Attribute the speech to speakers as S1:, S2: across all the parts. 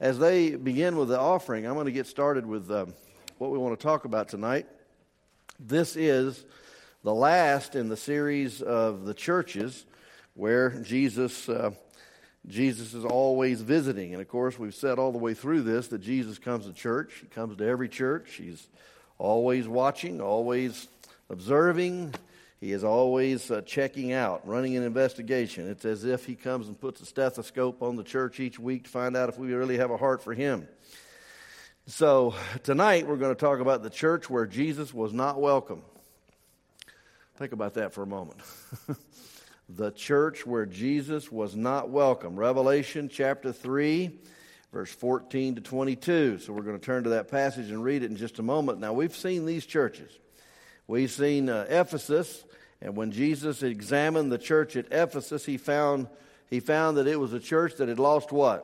S1: As they begin with the offering, I'm going to get started with what we want to talk about tonight. This is the last in the series of the churches where Jesus is always visiting. And of course, we've said all the way through this that Jesus comes to church. He comes to every church. He's always watching, always observing. He is always checking out, running an investigation. It's as if he comes and puts a stethoscope on the church each week to find out if we really have a heart for him. So tonight we're going to talk about the church where Jesus was not welcome. Think about that for a moment. The church where Jesus was not welcome. Revelation chapter 3, verse 14 to 22. So we're going to turn to that passage and read it in just a moment. Now we've seen these churches. We've seen Ephesus, and when Jesus examined the church at Ephesus, he found that it was a church that had lost what?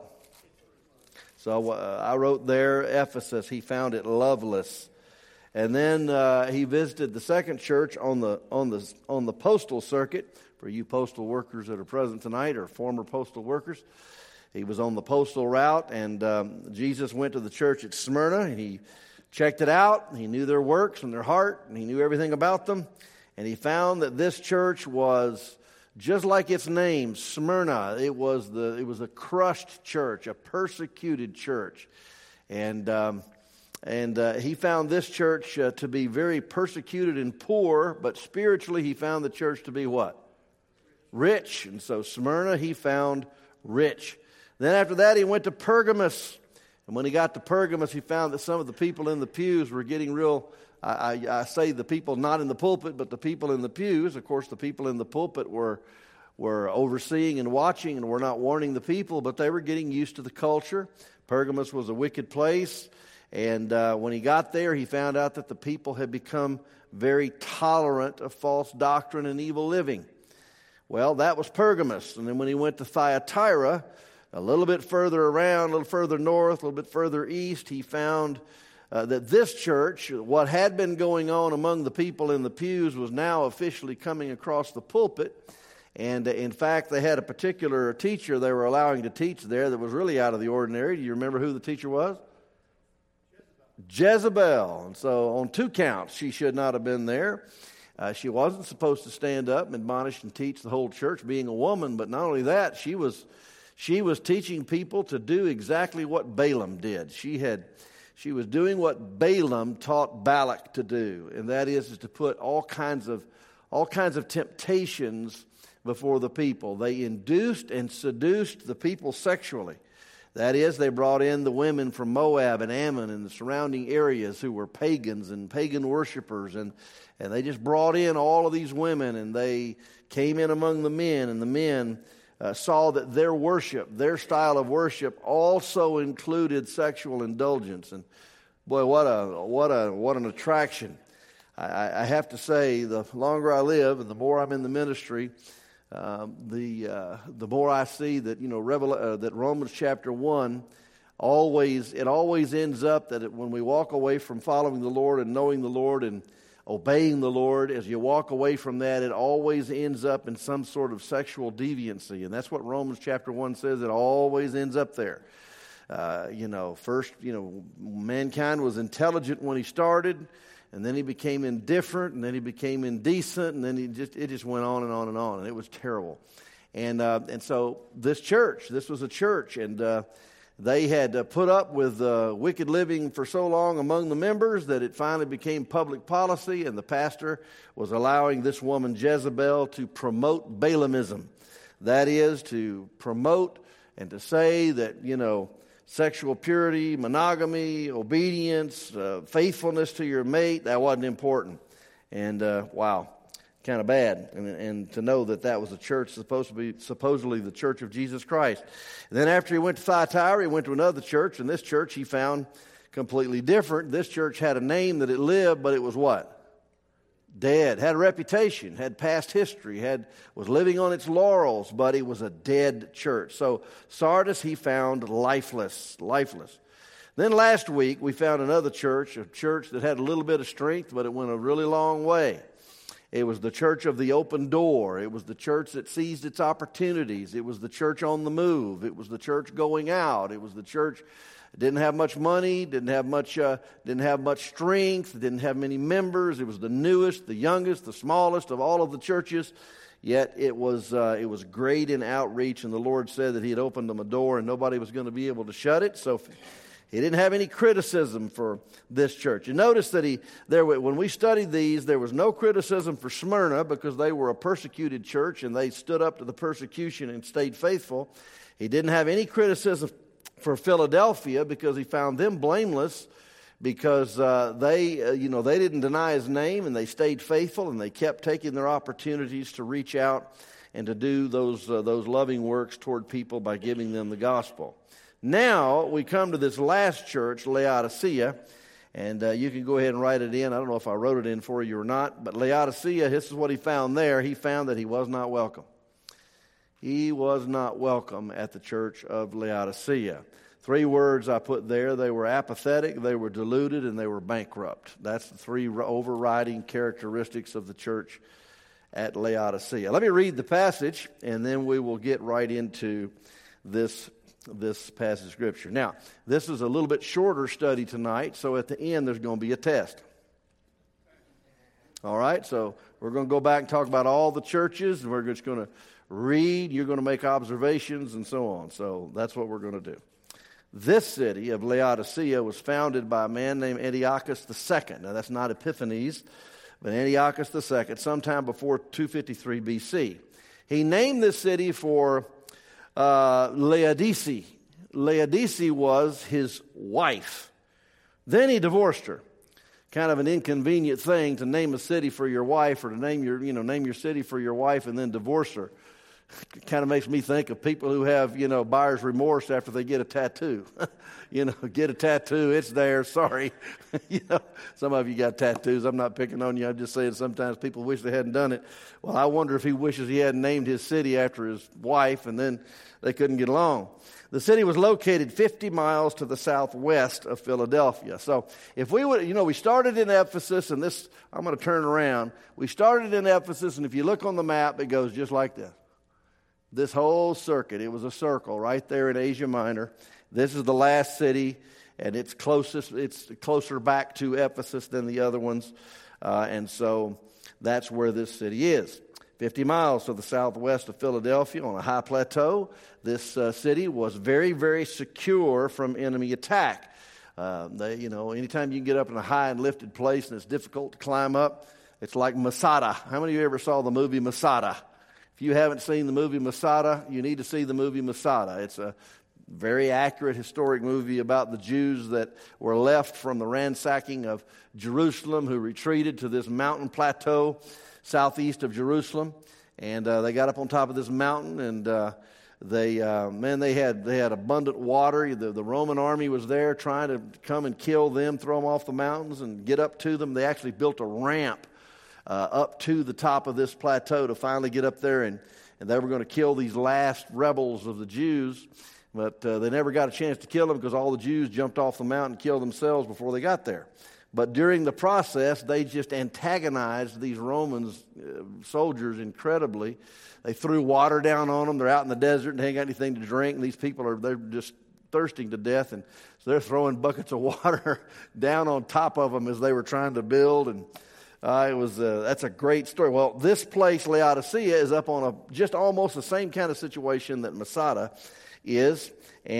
S1: So I wrote there, Ephesus. He found it loveless. And then he visited the second church on the postal circuit. For you postal workers that are present tonight, or former postal workers, he was on the postal route, and Jesus went to the church at Smyrna, and he checked it out. He knew their works and their heart, and he knew everything about them. And he found that this church was just like its name, Smyrna. It was a crushed church, a persecuted church, and he found this church to be very persecuted and poor, but spiritually he found the church to be what? Rich. And so Smyrna he found rich. Then after that he went to Pergamos. And when he got to Pergamos, he found that some of the people in the pews were getting real, I say the people not in the pulpit, but the people in the pews. Of course, the people in the pulpit were overseeing and watching and were not warning the people, but they were getting used to the culture. Pergamos was a wicked place. And when he got there, he found out that the people had become very tolerant of false doctrine and evil living. Well, that was Pergamos. And then when he went to Thyatira, a little bit further around, a little further north, a little bit further east, he found that this church, what had been going on among the people in the pews, was now officially coming across the pulpit. And in fact, they had a particular teacher they were allowing to teach there that was really out of the ordinary. Do you remember who the teacher was? Jezebel. And so on 2 counts, she should not have been there. She wasn't supposed to stand up and admonish and teach the whole church, being a woman. But not only that, she was teaching people to do exactly what Balaam did. She was doing what Balaam taught Balak to do, and that is to put all kinds of temptations before the people. They induced and seduced the people sexually. That is, they brought in the women from Moab and Ammon and the surrounding areas who were pagans and pagan worshipers, and they just brought in all of these women, and they came in among the men, and the men saw that their worship, their style of worship, also included sexual indulgence. And boy, what an attraction! I have to say, the longer I live and the more I'm in the ministry, the more I see that that Romans chapter 1 always ends up that when we walk away from following the Lord and knowing the Lord and obeying the Lord, as you walk away from that, it always ends up in some sort of sexual deviancy, and that's what Romans chapter 1 says. It always ends up there. First, mankind was intelligent when he started. And then he became indifferent, and then he became indecent, and then it just went on and on and on, and it was terrible. And so this was a church, and they had put up with wicked living for so long among the members that it finally became public policy, and the pastor was allowing this woman Jezebel to promote Balaamism. That is, to promote and to say that, sexual purity, monogamy, obedience, faithfulness to your mate, that wasn't important. And wow, kind of bad. And to know that was a church supposedly the church of Jesus Christ. And then after he went to Thyatira, he went to another church, and this church he found completely different. This church had a name that it lived, but it was what? Dead. Had a reputation, had past history, was living on its laurels, but it was a dead church. So Sardis he found lifeless. Then last week we found another church, a church that had a little bit of strength, but it went a really long way. It was the church of the open door. It was the church that seized its opportunities. It was the church on the move. It was the church going out. It was the church that didn't have much money, didn't have much strength, didn't have many members. It was the newest, the youngest, the smallest of all of the churches. Yet it was great in outreach, and the Lord said that He had opened them a door, and nobody was going to be able to shut it. So He didn't have any criticism for this church. You notice that when we studied these, there was no criticism for Smyrna because they were a persecuted church and they stood up to the persecution and stayed faithful. He didn't have any criticism for Philadelphia because He found them blameless because they didn't deny His name and they stayed faithful and they kept taking their opportunities to reach out and to do those loving works toward people by giving them the gospel. Now we come to this last church, Laodicea, and you can go ahead and write it in. I don't know if I wrote it in for you or not, but Laodicea, this is what he found there. He found that he was not welcome. He was not welcome at the church of Laodicea. 3 words I put there. They were apathetic, they were deluded, and they were bankrupt. That's the 3 overriding characteristics of the church at Laodicea. Let me read the passage, and then we will get right into this passage of Scripture. Now, this is a little bit shorter study tonight, so at the end there's going to be a test. All right, so we're going to go back and talk about all the churches, and we're just going to read, you're going to make observations, and so on. So that's what we're going to do. This city of Laodicea was founded by a man named Antiochus II. Now, that's not Epiphanes, but Antiochus II, sometime before 253 BC. He named this city for Laodice. Laodice was his wife. Then he divorced her. Kind of an inconvenient thing to name a city for your wife, or to name your city for your wife and then divorce her. It kind of makes me think of people who have, buyer's remorse after they get a tattoo. Get a tattoo, it's there, sorry. Some of you got tattoos. I'm not picking on you. I'm just saying sometimes people wish they hadn't done it. Well, I wonder if he wishes he hadn't named his city after his wife and then they couldn't get along. The city was located 50 miles to the southwest of Philadelphia. So if we would, we started in Ephesus, and this, I'm going to turn around. We started in Ephesus, and if you look on the map, it goes just like this. This whole circuit, it was a circle right there in Asia Minor. This is the last city, and it's closer back to Ephesus than the other ones. And so that's where this city is. 50 miles to the southwest of Philadelphia on a high plateau. This city was very, very secure from enemy attack. Anytime you can get up in a high and lifted place and it's difficult to climb up, it's like Masada. How many of you ever saw the movie Masada? If you haven't seen the movie Masada, you need to see the movie Masada. It's a very accurate historic movie about the Jews that were left from the ransacking of Jerusalem, who retreated to this mountain plateau southeast of Jerusalem, and they got up on top of this mountain, and they had abundant water. The Roman army was there trying to come and kill them, throw them off the mountains, and get up to them. They actually built a ramp up to the top of this plateau to finally get up there, and they were going to kill these last rebels of the Jews, but they never got a chance to kill them because all the Jews jumped off the mountain and killed themselves before they got there. But during the process, they just antagonized these Roman soldiers incredibly. They threw water down on them. They're out in the desert and they ain't got anything to drink. And these people they're just thirsting to death. And so they're throwing buckets of water down on top of them as they were trying to build. And that's a great story. Well, this place, Laodicea, is up on just almost the same kind of situation that Masada is.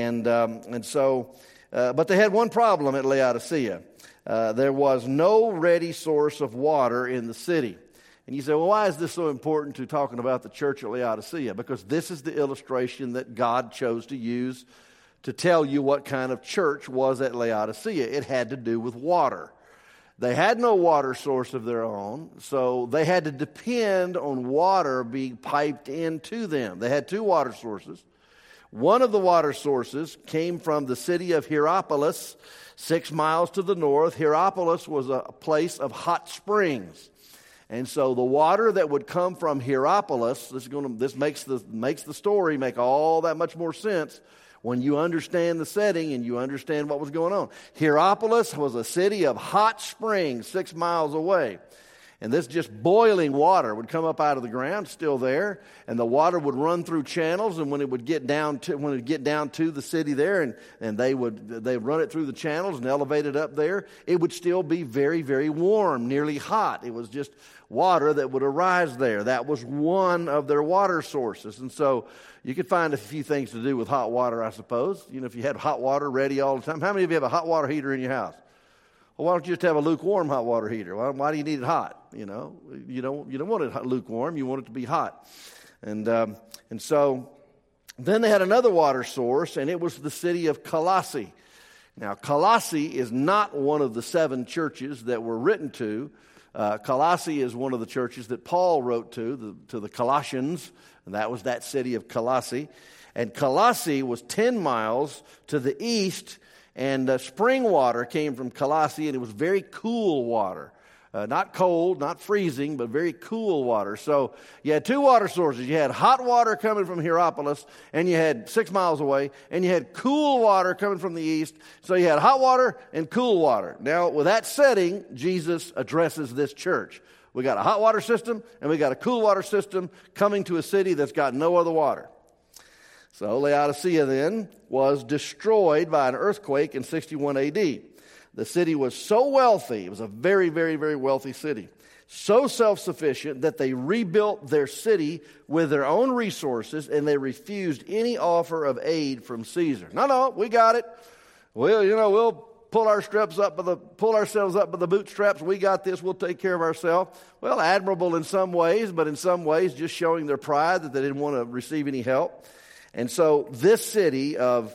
S1: But they had one problem at Laodicea. There was no ready source of water in the city. And you say, well, why is this so important to talking about the church at Laodicea? Because this is the illustration that God chose to use to tell you what kind of church was at Laodicea. It had to do with water. They had no water source of their own, so they had to depend on water being piped into them. They had 2 water sources. One of the water sources came from the city of Hierapolis, 6 miles to the north. Hierapolis was a place of hot springs. And so the water that would come from Hierapolis, this makes the story make all that much more sense when you understand the setting and you understand what was going on. Hierapolis was a city of hot springs 6 miles away. And this just boiling water would come up out of the ground, still there, and the water would run through channels. And when it would get down to the city there, and they'd run it through the channels and elevate it up there, it would still be very, very warm, nearly hot. It was just water that would arise there. That was one of their water sources. And so you could find a few things to do with hot water, I suppose. You know, if you had hot water ready all the time. How many of you have a hot water heater in your house? Well, why don't you just have a lukewarm hot water heater? Why do you need it hot? You know, you don't want it lukewarm. You want it to be hot. And so then they had another water source, and it was the city of Colossae. Now, Colossae is not one of the 7 churches that were written to. Colossae is one of the churches that Paul wrote to the Colossians, and that was that city of Colossae. And Colossae was 10 miles to the east, and spring water came from Colossae, and it was very cool water. Not cold, not freezing, but very cool water. So you had 2 water sources. You had hot water coming from Hierapolis, and you had 6 miles away, and you had cool water coming from the east. So you had hot water and cool water. Now, with that setting, Jesus addresses this church. We got a hot water system, and we got a cool water system coming to a city that's got no other water. So Laodicea then was destroyed by an earthquake in 61 AD. The city was so wealthy, it was a very, very, very wealthy city, so self-sufficient that they rebuilt their city with their own resources, and they refused any offer of aid from Caesar. No, we got it. We'll pull ourselves up by the bootstraps. We got this. We'll take care of ourselves. Well, admirable in some ways, but in some ways just showing their pride that they didn't want to receive any help. And so this city of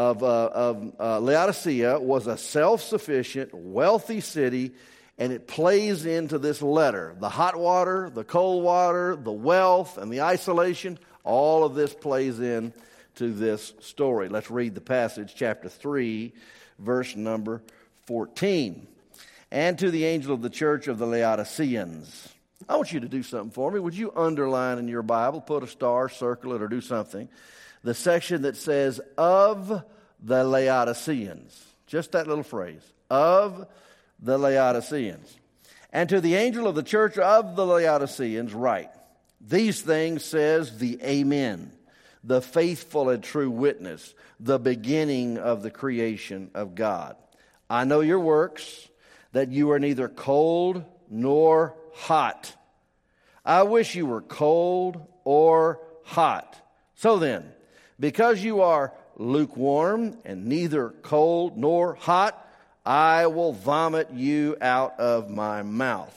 S1: Laodicea was a self-sufficient, wealthy city, and it plays into this letter. The hot water, the cold water, the wealth, and the isolation, all of this plays in to this story. Let's read the passage, chapter 3, verse number 14. And to the angel of the church of the Laodiceans. I want you to do something for me. Would you underline in your Bible, put a star, circle it, or do something, the section that says, of the Laodiceans. Just that little phrase, of the Laodiceans. And to the angel of the church of the Laodiceans write, these things says the Amen, the faithful and true witness, the beginning of the creation of God. I know your works, that you are neither cold nor hot. I wish you were cold or hot. So then, because you are lukewarm and neither cold nor hot, I will vomit you out of my mouth.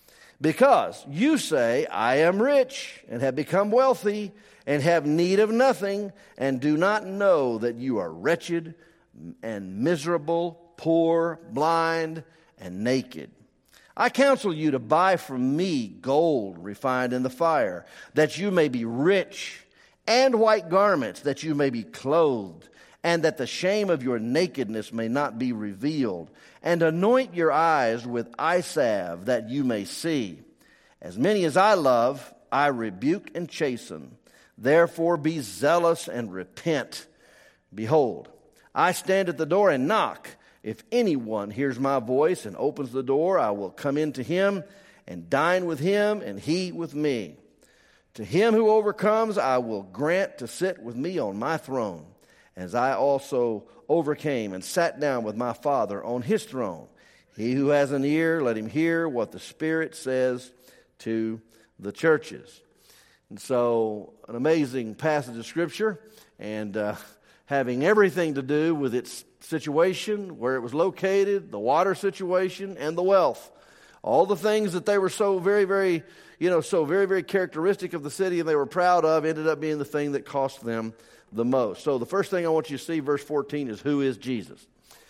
S1: Because you say, I am rich and have become wealthy and have need of nothing, and do not know that you are wretched and miserable, poor, blind, and naked. I counsel you to buy from me gold refined in the fire, that you may be rich, and white garments, that you may be clothed, and that the shame of your nakedness may not be revealed, and anoint your eyes with eye salve, that you may see. As many as I love, I rebuke and chasten. Therefore be zealous and repent. Behold, I stand at the door and knock. If anyone hears my voice and opens the door, I will come into him and dine with him, and he with me. To him who overcomes, I will grant to sit with me on my throne, as I also overcame and sat down with my Father on his throne. He who has an ear, let him hear what the Spirit says to the churches. And so, an amazing passage of Scripture, and having everything to do with its situation, where it was located, the water situation, and the wealth. All the things that they were so very, very characteristic of the city and they were proud of ended up being the thing that cost them the most. So the first thing I want you to see, verse 14, is who is Jesus?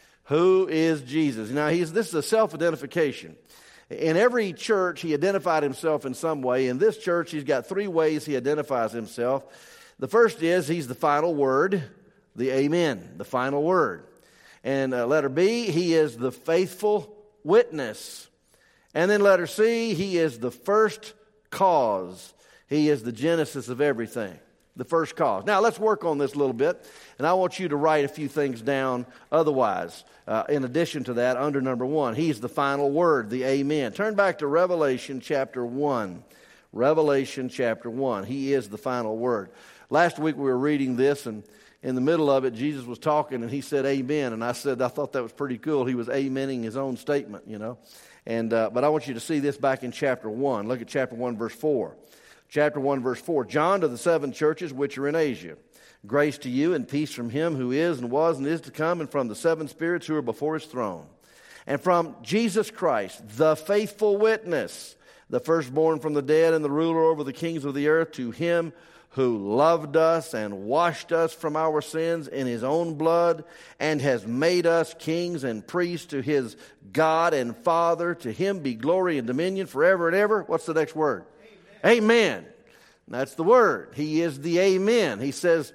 S1: Who is Jesus? Now, this is a self-identification. In every church, he identified himself in some way. In this church, he's got 3 ways he identifies himself. The first is he's the final word, the Amen, the final word. And letter B, he is the faithful witness. And then letter C, he is the first cause. He is the genesis of everything. The first cause. Now, let's work on this a little bit, and I want you to write a few things down otherwise. In addition to that, under number 1, He's the final word, the Amen. Turn back to Revelation chapter 1. Revelation chapter 1. He is the final word. Last week we were reading this, and in the middle of it, Jesus was talking, and He said, Amen. And I said, I thought that was pretty cool. He was amening His own statement, you know. And but I want you to see this back in chapter 1. Look at chapter 1, verse 4. Chapter 1, verse 4. John to the 7 churches which are in Asia. Grace to you and peace from Him who is and was and is to come, and from the 7 spirits who are before His throne. And from Jesus Christ, the faithful witness, the firstborn from the dead and the ruler over the kings of the earth, to Him who loved us and washed us from our sins in His own blood, and has made us kings and priests to His God and Father. To Him be glory and dominion forever and ever. What's the next word? Amen. That's the word. He is the Amen. He says,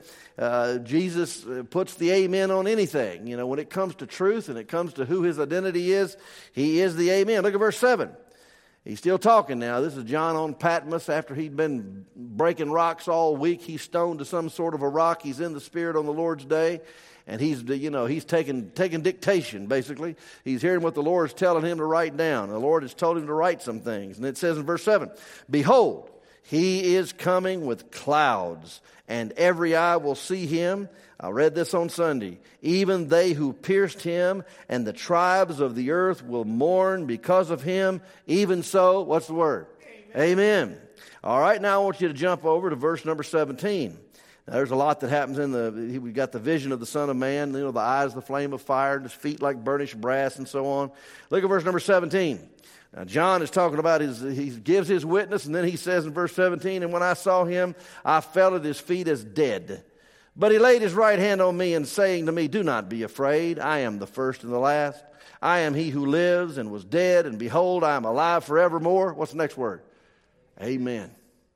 S1: Jesus puts the Amen on anything. You know, when it comes to truth and it comes to who His identity is, He is the Amen. Look at verse 7. He's still talking now. This is John on Patmos after he'd been breaking rocks all week. He's stoned to some sort of a rock. He's in the Spirit on the Lord's day. And he's taking dictation, basically. He's hearing what the Lord is telling him to write down. The Lord has told him to write some things. And it says in verse 7, Behold, He is coming with clouds, and every eye will see Him. I read this on Sunday. Even they who pierced Him, and the tribes of the earth will mourn because of Him. Even so, what's the word? Amen. All right, now I want you to jump over to verse number 17. Now, there's a lot that happens we've got the vision of the Son of Man, the eyes, the flame of fire, and His feet like burnished brass, and so on. Look at verse number 17. Now, John is talking about he gives his witness, and then he says in verse 17, And when I saw Him, I fell at His feet as dead. But He laid His right hand on me, and saying to me, Do not be afraid, I am the first and the last. I am He who lives and was dead, and behold, I am alive forevermore. What's the next word? Amen.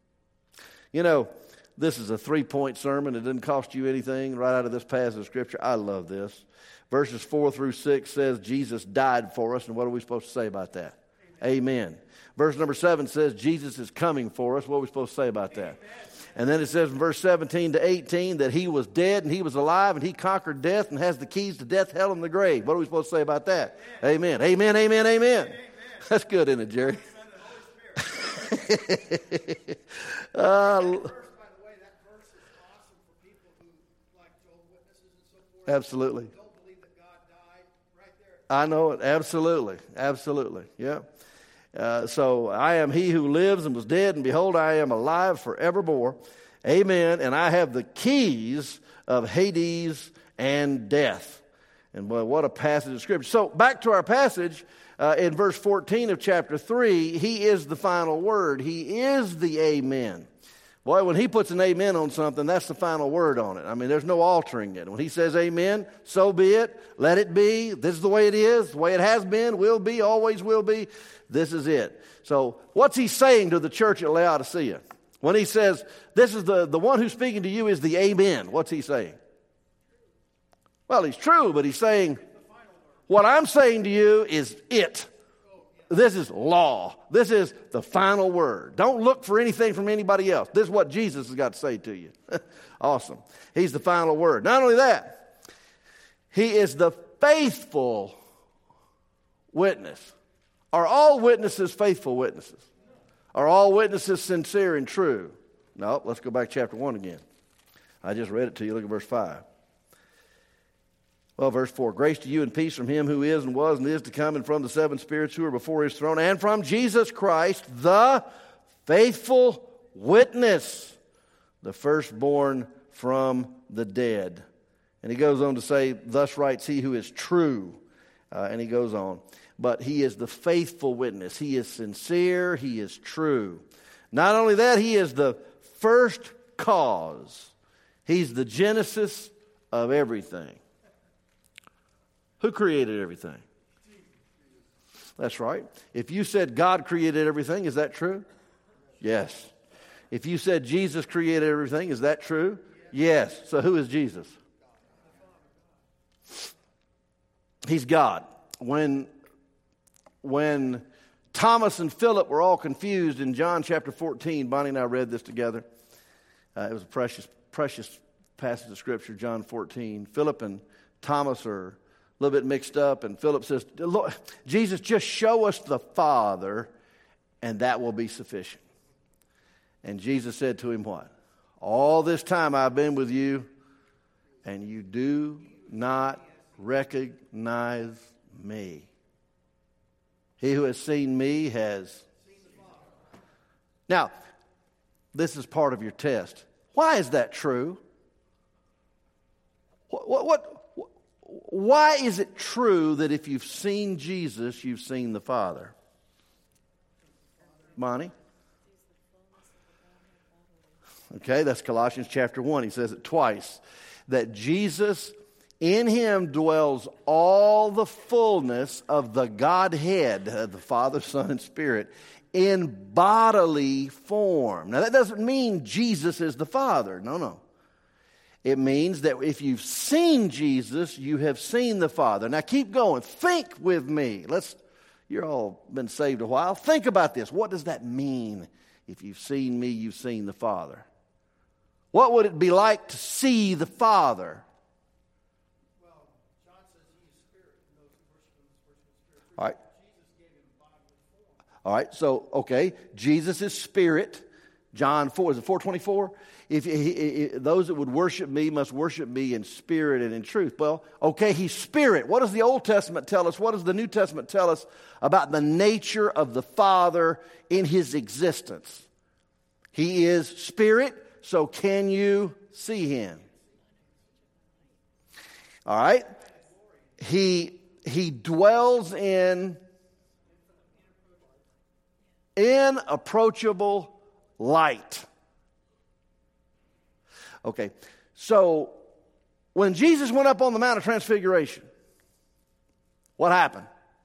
S1: You know, this is a 3-point sermon. It didn't cost you anything right out of this passage of Scripture. I love this. Verses 4 through 6 says Jesus died for us. And what are we supposed to say about that? Amen. Verse number 7 says Jesus is coming for us. What are we supposed to say about that? And then it says in verse 17 to 18 that He was dead and He was alive and He conquered death and has the keys to death, hell, and the grave. What are we supposed to say about that? Amen. Amen, amen, amen. That's good, isn't it, Jerry? Absolutely.
S2: Don't believe that God died right there.
S1: I know it. Absolutely. Absolutely. Yeah. So I am He who lives and was dead, and behold, I am alive forevermore. Amen. And I have the keys of Hades and death. And boy, what a passage of Scripture. So back to our passage in verse 14 of chapter 3, He is the final word. He is the Amen. Boy, when He puts an amen on something, that's the final word on it. I mean, there's no altering it. When He says amen, so be it. Let it be. This is the way it is, the way it has been, will be, always will be. This is it. So what's He saying to the church at Laodicea? When He says, this is the one who's speaking to you is the amen, what's He saying? Well, He's true, but He's saying, what I'm saying to you is it. This is law. This is the final word. Don't look for anything from anybody else. This is what Jesus has got to say to you. Awesome. He's the final word. Not only that, He is the faithful witness. Are all witnesses faithful witnesses? Are all witnesses sincere and true? No, let's go back to chapter 1 again. I just read it to you. Look at verse 5. Well, verse 4, Grace to you and peace from Him who is and was and is to come, and from the 7 spirits who are before His throne, and from Jesus Christ, the faithful witness, the firstborn from the dead. And he goes on to say, Thus writes He who is true. And he goes on. But He is the faithful witness. He is sincere. He is true. Not only that, He is the first cause. He's the genesis of everything. Who created everything? That's right. If you said God created everything, is that true? Yes. If you said Jesus created everything, is that true? Yes. So who is Jesus? He's God. When Thomas and Philip were all confused in John chapter 14, Bonnie and I read this together. It was a precious passage of Scripture, John 14. Philip and Thomas are a little bit mixed up, and Philip says, Lord, Jesus, just show us the Father, and that will be sufficient. And Jesus said to him what? All this time I've been with you, and you do not recognize me. He who has seen me has seen the Father. Now, this is part of your test. Why is that true? Why is it true that if you've seen Jesus, you've seen the Father? Bonnie? Okay, that's Colossians chapter 1. He says it twice. That Jesus, in him dwells all the fullness of the Godhead, the Father, Son, and Spirit, in bodily form. Now that doesn't mean Jesus is the Father. No. It means that if you've seen Jesus, you have seen the Father. Now keep going. Think with me. You're all been saved a while. Think about this. What does that mean? If you've seen me, you've seen the Father. What would it be like to see the Father?
S2: Well, John says he is spirit, and those who worship him worship in spirit.
S1: All right.
S2: Jesus gave him bodily form.
S1: All right, so, okay, Jesus is spirit. John 4, is it 4:24? Those that would worship me must worship me in spirit and in truth. Well, okay, he's spirit. What does the Old Testament tell us? What does the New Testament tell us about the nature of the Father in his existence? He is spirit, so can you see him? All right? He dwells in inapproachable light. Okay, so when Jesus went up on the Mount of Transfiguration, what happened?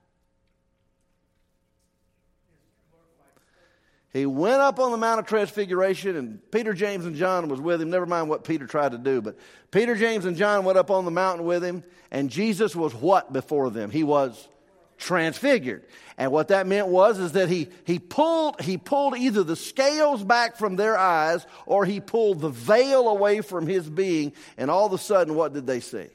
S1: He went up on the Mount of Transfiguration, and Peter, James, and John was with him. Never mind what Peter tried to do, but Peter, James, and John went up on the mountain with him, and Jesus was what before them? He was transfigured. And what that meant is that he pulled either the scales back from their eyes, or he pulled the veil away from his being, and all of a sudden, what did they see?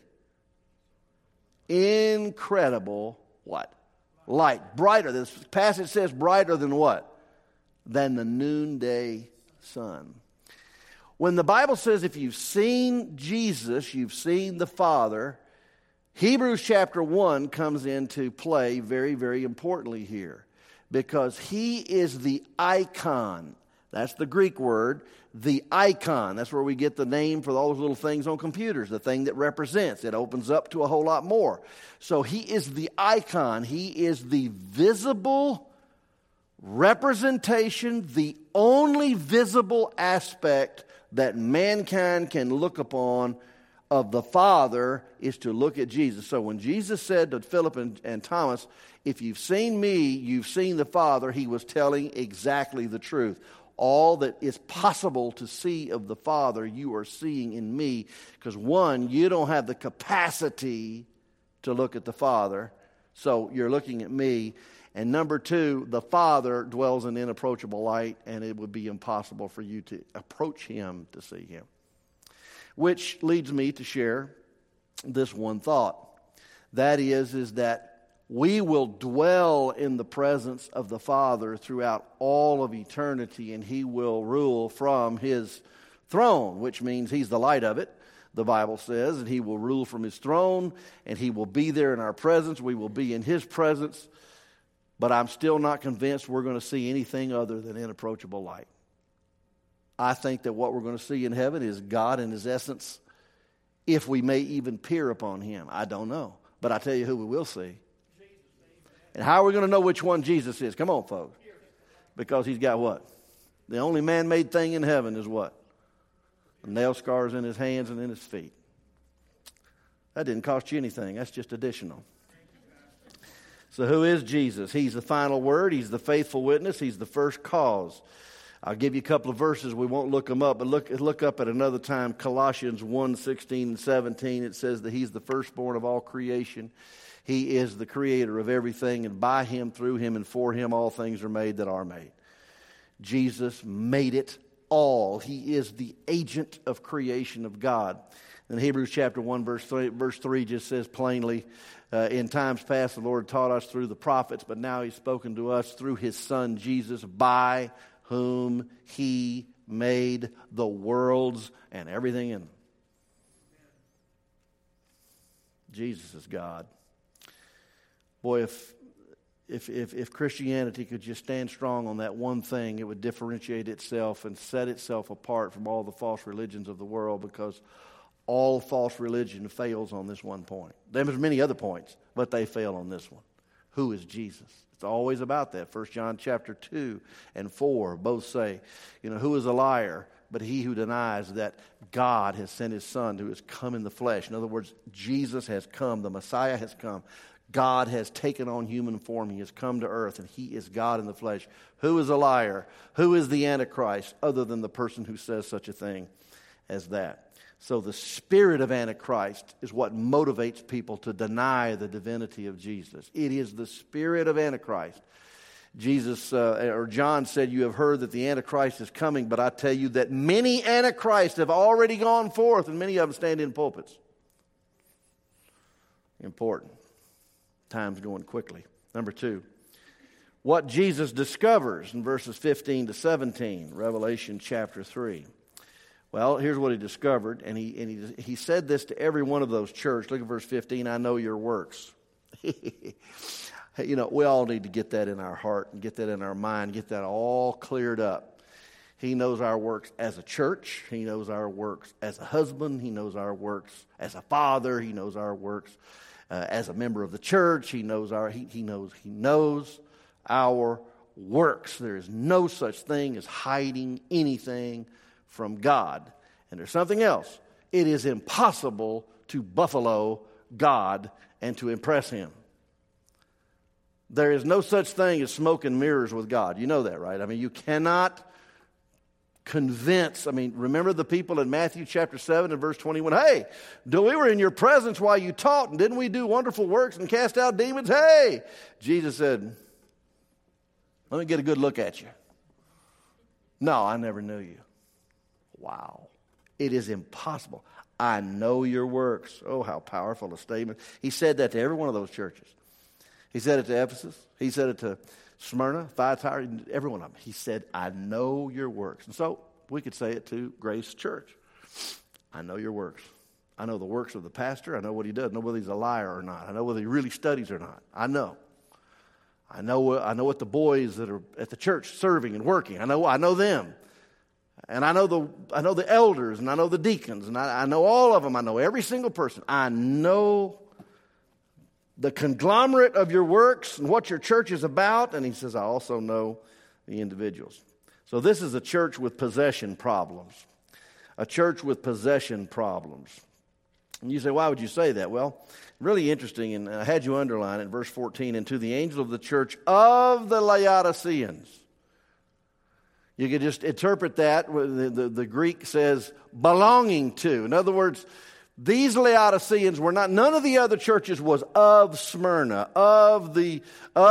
S1: Incredible what? Light. Brighter. This passage says brighter than what? Than the noonday sun. When the Bible says if you've seen Jesus, you've seen the Father, Hebrews chapter 1 comes into play very, very importantly here, because he is the icon. That's the Greek word, the icon. That's where we get the name for all those little things on computers, the thing that represents. It opens up to a whole lot more. So he is the icon. He is the visible representation, the only visible aspect that mankind can look upon of the Father is to look at Jesus. So when Jesus said to Philip and Thomas, if you've seen me, you've seen the Father, he was telling exactly the truth. All that is possible to see of the Father, you are seeing in me. Because one, you don't have the capacity to look at the Father, so you're looking at me. And number two, the Father dwells in inapproachable light, and it would be impossible for you to approach him to see him. Which leads me to share this one thought. That is that we will dwell in the presence of the Father throughout all of eternity, and he will rule from his throne, which means he's the light of it, the Bible says, and he will rule from his throne, and he will be there in our presence. We will be in his presence, but I'm still not convinced we're going to see anything other than inapproachable light. I think that what we're going to see in heaven is God in his essence, if we may even peer upon him. I don't know, but I tell you who we will see. And how are we going to know which one Jesus is? Come on, folks. Because he's got what? The only man-made thing in heaven is what? Nail scars in his hands and in his feet. That didn't cost you anything. That's just additional. So who is Jesus? He's the final word. He's the faithful witness. He's the first cause. I'll give you a couple of verses. We won't look them up, but look up at another time. Colossians 1:16 and 17. It says that he's the firstborn of all creation. He is the creator of everything, and by him, through him, and for him, all things are made that are made. Jesus made it all. He is the agent of creation of God. And Hebrews chapter 1, verse 3 just says plainly, in times past the Lord taught us through the prophets, but now He's spoken to us through His Son Jesus, by whom He made the worlds and everything in them. Jesus is God. Boy, if Christianity could just stand strong on that one thing, it would differentiate itself and set itself apart from all the false religions of the world, because all false religion fails on this one point. There's many other points, but they fail on this one. Who is Jesus? It's always about that. 1 John chapter 2 and 4 both say, who is a liar but he who denies that God has sent His Son who has come in the flesh. In other words, Jesus has come. The Messiah has come. God has taken on human form. He has come to earth, and He is God in the flesh. Who is a liar? Who is the Antichrist other than the person who says such a thing as that? So the spirit of Antichrist is what motivates people to deny the divinity of Jesus. It is the spirit of Antichrist. John said, "You have heard that the Antichrist is coming, but I tell you that many Antichrists have already gone forth, and many of them stand in pulpits." Important. Time's going quickly. Number 2, what Jesus discovers in verses 15 to 17, Revelation chapter 3. Well, here's what He discovered, and he said this to every one of those churches. Look at verse 15, "I know your works." We all need to get that in our heart and get that in our mind, get that all cleared up. He knows our works as a church. He knows our works as a husband. He knows our works as a father. He knows our works as a member of the church. He knows he knows our works. There is no such thing as hiding anything from God. And there's something else. It is impossible to buffalo God and to impress Him. There is no such thing as smoke and mirrors with God. You know that, right? You cannot convince. Remember the people in Matthew chapter 7 and verse 21. "Hey, we were in your presence while you taught, and didn't we do wonderful works and cast out demons? Hey!" Jesus said, "Let me get a good look at you. No, I never knew you." Wow. It is impossible. "I know your works." Oh, how powerful a statement. He said that to every one of those churches. He said it to Ephesus. He said it to Smyrna, Thyatira, every one of them. He said, "I know your works." And so we could say it to Grace Church. I know your works. I know the works of the pastor. I know what he does. I know whether he's a liar or not. I know whether he really studies or not. I know what the boys that are at the church serving and working. I know them. And I know the elders, and I know the deacons, and I know all of them. I know every single person. I know the conglomerate of your works and what your church is about. And he says, I also know the individuals. So this is a church with possession problems. A church with possession problems. And you say, why would you say that? Well, really interesting, and I had you underline it, verse 14, "And to the angel of the church of the Laodiceans." You could just interpret that. The Greek says belonging to. In other words, these Laodiceans were not, none of the other churches was of Smyrna, of the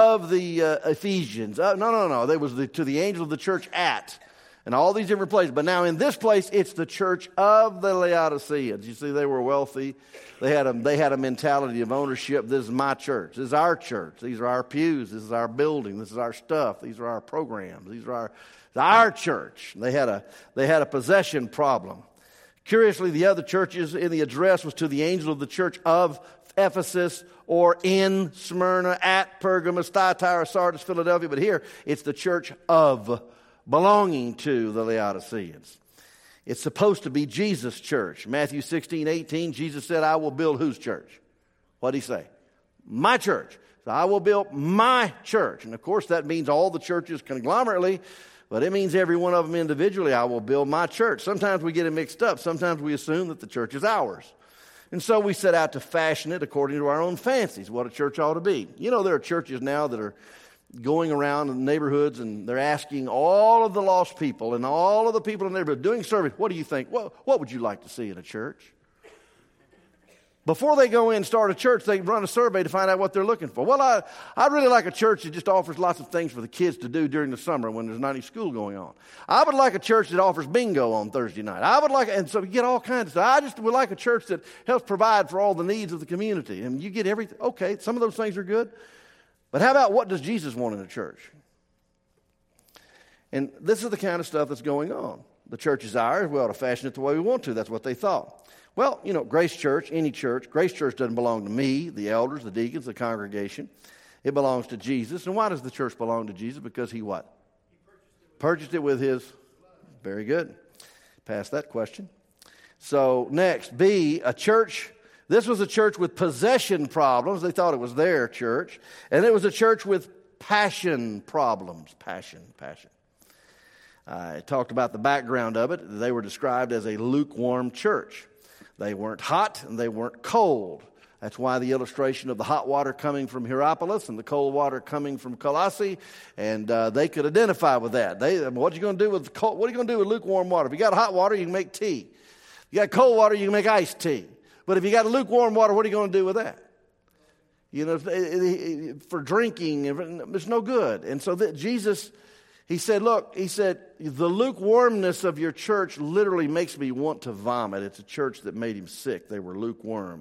S1: Ephesians. No. They was to the angel of the church at, and all these different places. But now in this place, it's the church of the Laodiceans. You see, they were wealthy. They had a mentality of ownership. This is my church. This is our church. These are our pews. This is our building. This is our stuff. These are our programs. These are our church. They had a possession problem. Curiously, the other churches in the address was to the angel of the church of Ephesus, or in Smyrna, at Pergamos, Thyatira, Sardis, Philadelphia. But here, it's the church of, belonging to the Laodiceans. It's supposed to be Jesus' church. Matthew 16:18, Jesus said, "I will build" whose church? What did He say? My church. So I will build my church. And of course, that means all the churches conglomerately. But it means every one of them individually. I will build my church. Sometimes we get it mixed up. Sometimes we assume that the church is ours. And so we set out to fashion it according to our own fancies, what a church ought to be. You know, there are churches now that are going around in neighborhoods, and they're asking all of the lost people and all of the people in the neighborhood doing service, what do you think? What would you like to see in a church? Before they go in and start a church, they run a survey to find out what they're looking for. Well, I really like a church that just offers lots of things for the kids to do during the summer when there's not any school going on. I would like a church that offers bingo on Thursday night. And so you get all kinds of stuff. I just would like a church that helps provide for all the needs of the community. And you get everything. Okay, some of those things are good. But how about what does Jesus want in a church? And this is the kind of stuff that's going on. The church is ours. We ought to fashion it the way we want to. That's what they thought. Well, Grace Church, any church, Grace Church doesn't belong to me, the elders, the deacons, the congregation. It belongs to Jesus. And why does the church belong to Jesus? Because he what? Purchased it with his. Very good. Pass that question. So next, B, a church. This was a church with possession problems. They thought it was their church. And it was a church with passion problems. Passion. I talked about the background of it. They were described as a lukewarm church. They weren't hot and they weren't cold. That's why the illustration of the hot water coming from Hierapolis and the cold water coming from Colossae, and they could identify with that. What are you going to do with cold? What are you going to do with lukewarm water? If you got hot water, you can make tea. If you got cold water, you can make iced tea. But if you got lukewarm water, what are you going to do with that? For drinking, it's no good. And so Jesus. He said, the lukewarmness of your church literally makes me want to vomit. It's a church that made him sick. They were lukewarm.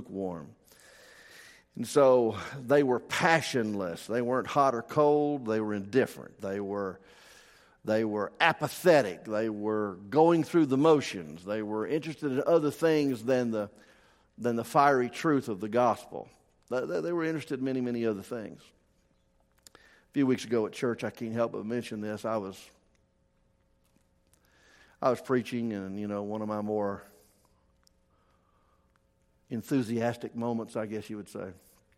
S1: And so they were passionless. They weren't hot or cold. They were indifferent. They were apathetic. They were going through the motions. They were interested in other things than the fiery truth of the gospel. They were interested in many, many other things. A few weeks ago at church, I can't help but mention this. I was preaching, and one of my more enthusiastic moments, I guess you would say.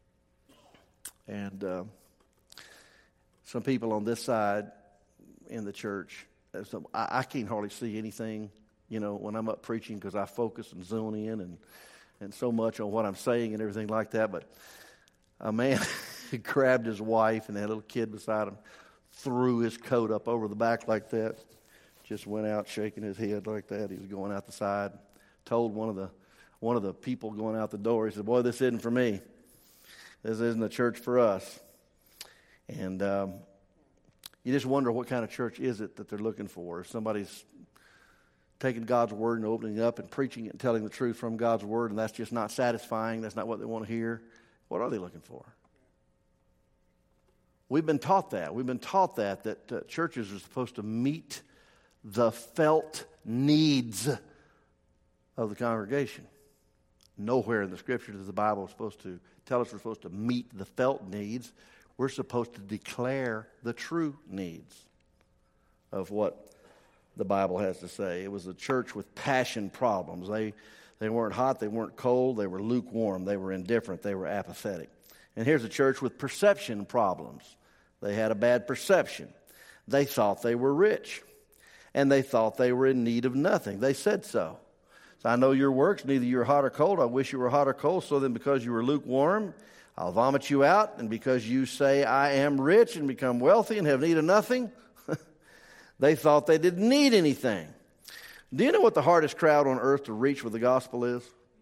S1: And some people on this side in the church, I can't hardly see anything, when I'm up preaching because I focus and zone in and so much on what I'm saying and everything like that. But a man. He grabbed his wife and that little kid beside him, threw his coat up over the back like that, just went out shaking his head like that. He was going out the side. Told one of the people going out the door, he said, "Boy, this isn't for me. This isn't a church for us." And you just wonder what kind of church is it that they're looking for. If somebody's taking God's word and opening it up and preaching it and telling the truth from God's word, and that's just not satisfying, that's not what they want to hear, what are they looking for? We've been taught that. We've been taught that churches are supposed to meet the felt needs of the congregation. Nowhere in the Scripture does the Bible supposed to tell us we're supposed to meet the felt needs. We're supposed to declare the true needs of what the Bible has to say. It was a church with passion problems. They weren't hot, they weren't cold, they were lukewarm, they were indifferent, they were apathetic. And here's a church with perception problems. They had a bad perception. They thought they were rich, and they thought they were in need of nothing. They said so. So I know your works, neither you're hot or cold. I wish you were hot or cold. So then because you were lukewarm, I'll vomit you out. And because you say I am rich and become wealthy and have need of nothing, they thought they didn't need anything. Do you know what the hardest crowd on earth to reach with the gospel is?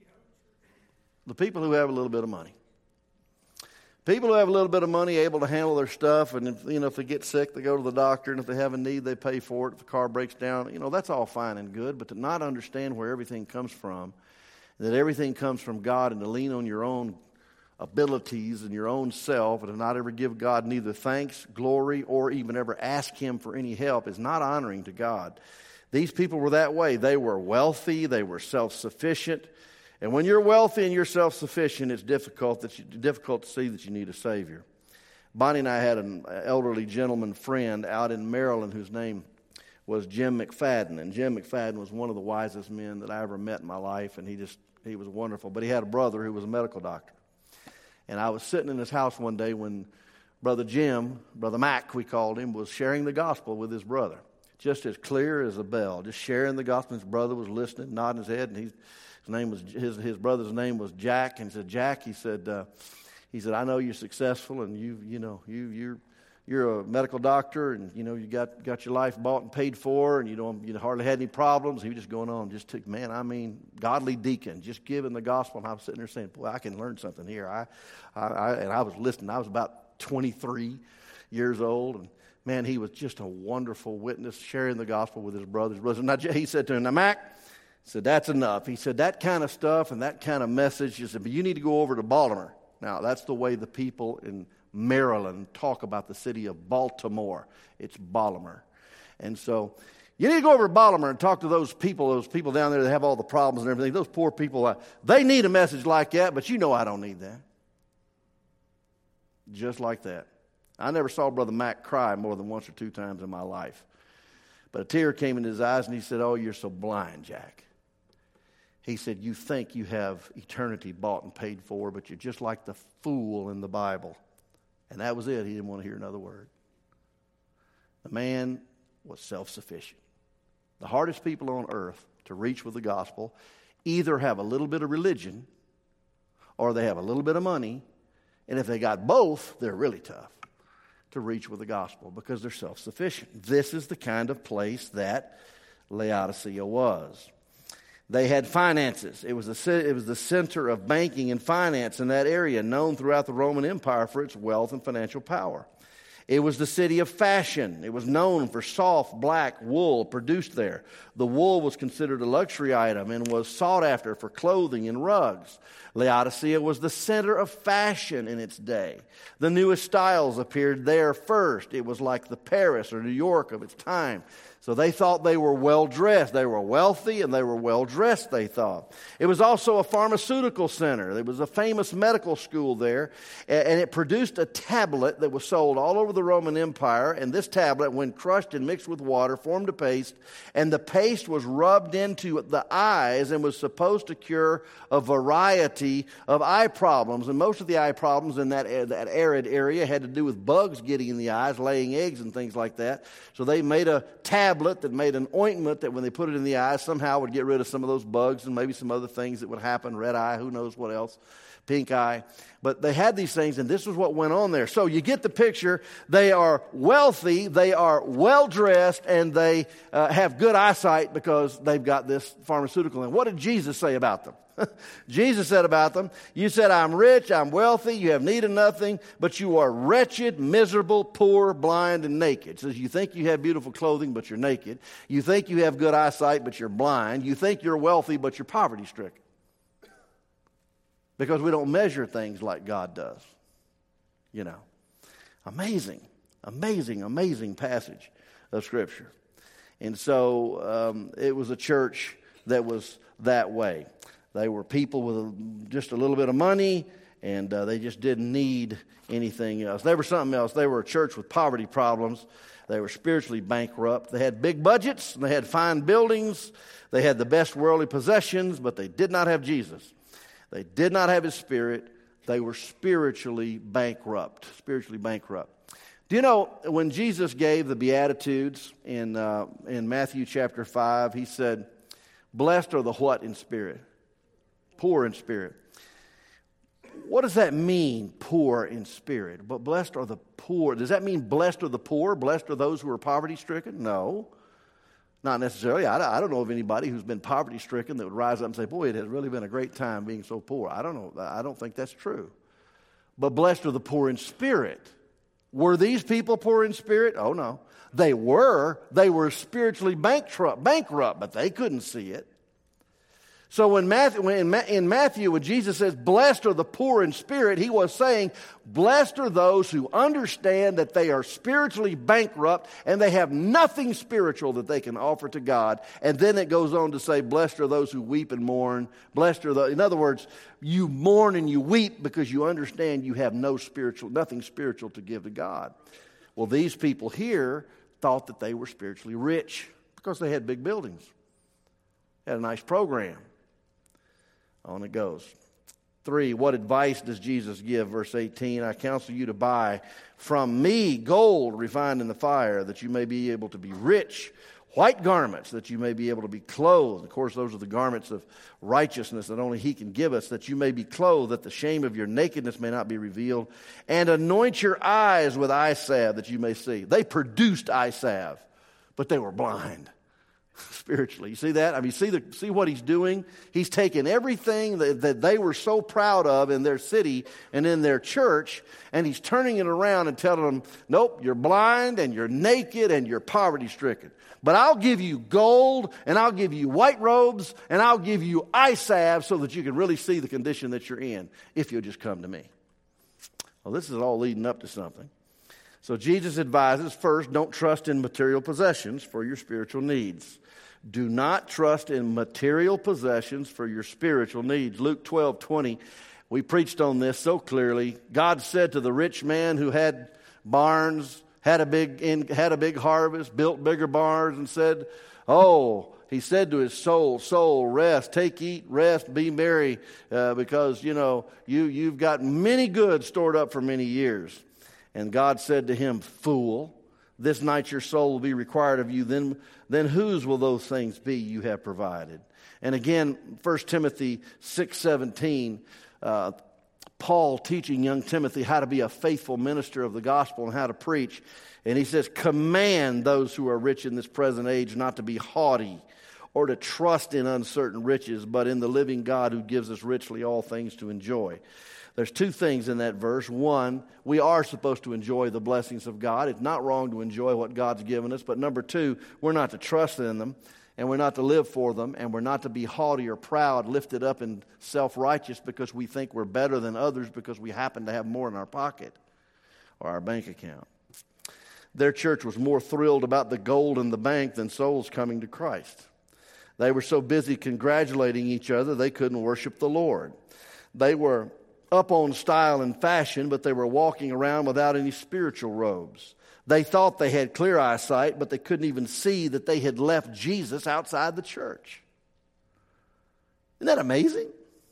S1: The people who have a little bit of money. People who have a little bit of money, able to handle their stuff, and if they get sick, they go to the doctor, and if they have a need, they pay for it. If the car breaks down, that's all fine and good. But to not understand where everything comes from, that everything comes from God, and to lean on your own abilities and your own self, and to not ever give God neither thanks, glory, or even ever ask Him for any help is not honoring to God. These people were that way. They were wealthy. They were self-sufficient. And when you're wealthy and you're self-sufficient, it's difficult to see that you need a Savior. Bonnie and I had an elderly gentleman friend out in Maryland whose name was Jim McFadden. And Jim McFadden was one of the wisest men that I ever met in my life, and he was wonderful. But he had a brother who was a medical doctor. And I was sitting in his house one day when Brother Jim, Brother Mac we called him, was sharing the gospel with his brother. Just as clear as a bell, just sharing the gospel. His brother was listening, nodding his head, and his brother's name was Jack. And he said, "Jack," he said, I know you're successful and you're you're a medical doctor and, you know, you got your life bought and paid for and you hardly had any problems. He was just going on, godly deacon, just giving the gospel. And I was sitting there saying, boy, I can learn something here. I was listening. I was about 23 years old, and man, he was just a wonderful witness, sharing the gospel with his brothers. Now, he said to him, now, Mac, he said, that's enough. He said, that kind of stuff and that kind of message, he said, but you need to go over to Baltimore. Now, that's the way the people in Maryland talk about the city of Baltimore. It's Baltimore. And so you need to go over to Baltimore and talk to those people down there that have all the problems and everything. Those poor people, they need a message like that, but you know I don't need that. Just like that. I never saw Brother Mac cry more than once or two times in my life. But a tear came in his eyes and he said, oh, you're so blind, Jack. He said, you think you have eternity bought and paid for, but you're just like the fool in the Bible. And that was it. He didn't want to hear another word. The man was self-sufficient. The hardest people on earth to reach with the gospel either have a little bit of religion or they have a little bit of money. And if they got both, they're really tough to reach with the gospel because they're self-sufficient. This is the kind of place that Laodicea was. They had finances. It was the center of banking and finance in that area, known throughout the Roman Empire for its wealth and financial power. It was the city of fashion. It was known for soft black wool produced there. The wool was considered a luxury item and was sought after for clothing and rugs. Laodicea was the center of fashion in its day. The newest styles appeared there first. It was like the Paris or New York of its time. So they thought they were well-dressed. They were wealthy and they were well-dressed, they thought. It was also a pharmaceutical center. There was a famous medical school there, and it produced a tablet that was sold all over the Roman Empire, and this tablet, when crushed and mixed with water, formed a paste, and the paste was rubbed into the eyes and was supposed to cure a variety of eye problems. And most of the eye problems in that arid area had to do with bugs getting in the eyes, laying eggs and things like that. So they made a tablet that made an ointment that when they put it in the eyes somehow would get rid of some of those bugs and maybe some other things that would happen, red eye, who knows what else, pink eye. But they had these things, and this was what went on there. So you get the picture. They are wealthy, they are well-dressed, and they have good eyesight because they've got this pharmaceutical. And what did Jesus say about them? Jesus said about them, you said, I'm rich, I'm wealthy, you have need of nothing, but you are wretched, miserable, poor, blind, and naked. So you think you have beautiful clothing, but you're naked. You think you have good eyesight, but you're blind. You think you're wealthy, but you're poverty-stricken. Because we don't measure things like God does. You know. Amazing passage of Scripture. And so it was a church that was that way. They were people with just a little bit of money, and they just didn't need anything else. They were something else. They were a church with poverty problems. They were spiritually bankrupt. They had big budgets. They had fine buildings. They had the best worldly possessions, but they did not have Jesus. They did not have His Spirit. They were spiritually bankrupt. Do you know when Jesus gave the Beatitudes in Matthew chapter 5, He said, blessed are the what in spirit? Poor in spirit. What does that mean, poor in spirit? But blessed are the poor. Does that mean blessed are the poor? Blessed are those who are poverty-stricken? No, not necessarily. I don't know of anybody who's been poverty-stricken that would rise up and say, boy, it has really been a great time being so poor. I don't know. I don't think that's true. But blessed are the poor in spirit. Were these people poor in spirit? Oh, no. They were spiritually bankrupt, but they couldn't see it. So in Matthew, when Jesus says, blessed are the poor in spirit, He was saying, blessed are those who understand that they are spiritually bankrupt and they have nothing spiritual that they can offer to God. And then it goes on to say, blessed are those who weep and mourn. In other words, you mourn and you weep because you understand you have nothing spiritual to give to God. Well, these people here thought that they were spiritually rich because they had big buildings, had a nice program. On it goes. 3, what advice does Jesus give? Verse 18, I counsel you to buy from me gold refined in the fire, that you may be able to be rich, white garments, that you may be able to be clothed. Of course, those are the garments of righteousness that only he can give us, that you may be clothed, that the shame of your nakedness may not be revealed. And anoint your eyes with eye salve, that you may see. They produced eye salve, but they were blind spiritually. You see that? I mean, see what he's doing? He's taken everything that they were so proud of in their city and in their church, and he's turning it around and telling them, nope, you're blind and you're naked and you're poverty-stricken. But I'll give you gold, and I'll give you white robes, and I'll give you eye salve so that you can really see the condition that you're in if you'll just come to me. Well, this is all leading up to something. So Jesus advises, first, don't trust in material possessions for your spiritual needs. Do not trust in material possessions for your spiritual needs. Luke 12:20, we preached on this so clearly. God said to the rich man who had barns, had a big harvest, built bigger barns, and said, he said to his soul, rest, take, eat, rest, be merry, because, you've got many goods stored up for many years. And God said to him, fool, this night your soul will be required of you. Then whose will those things be you have provided? And again, 1 Timothy 6:17, Paul teaching young Timothy how to be a faithful minister of the gospel and how to preach. And he says, command those who are rich in this present age not to be haughty or to trust in uncertain riches, but in the living God who gives us richly all things to enjoy. There's two things in that verse. One, we are supposed to enjoy the blessings of God. It's not wrong to enjoy what God's given us. But number two, we're not to trust in them, and we're not to live for them, and we're not to be haughty or proud, lifted up and self-righteous because we think we're better than others because we happen to have more in our pocket or our bank account. Their church was more thrilled about the gold in the bank than souls coming to Christ. They were so busy congratulating each other they couldn't worship the Lord. They were up on style and fashion, but they were walking around without any spiritual robes. They thought they had clear eyesight, but they couldn't even see that they had left Jesus outside the church. Isn't that amazing?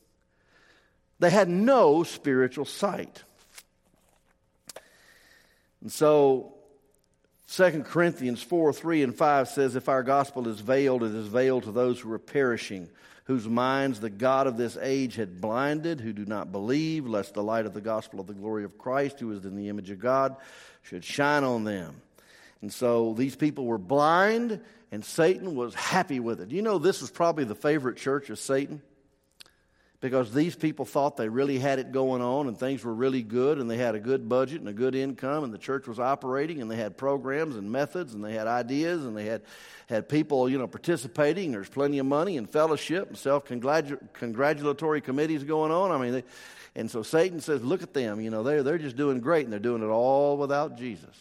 S1: They had no spiritual sight. And so 2 Corinthians 4:3-5 says, if our gospel is veiled, it is veiled to those who are perishing, whose minds the God of this age had blinded, who do not believe, lest the light of the gospel of the glory of Christ, who is in the image of God, should shine on them. And so these people were blind, and Satan was happy with it. You know, this was probably the favorite church of Satan, because these people thought they really had it going on, and things were really good, and they had a good budget and a good income, and the church was operating, and they had programs and methods, and they had ideas, and they had people, participating. There's plenty of money and fellowship and self-congratulatory committees going on. I mean, and so Satan says, look at them. They're just doing great, and they're doing it all without Jesus.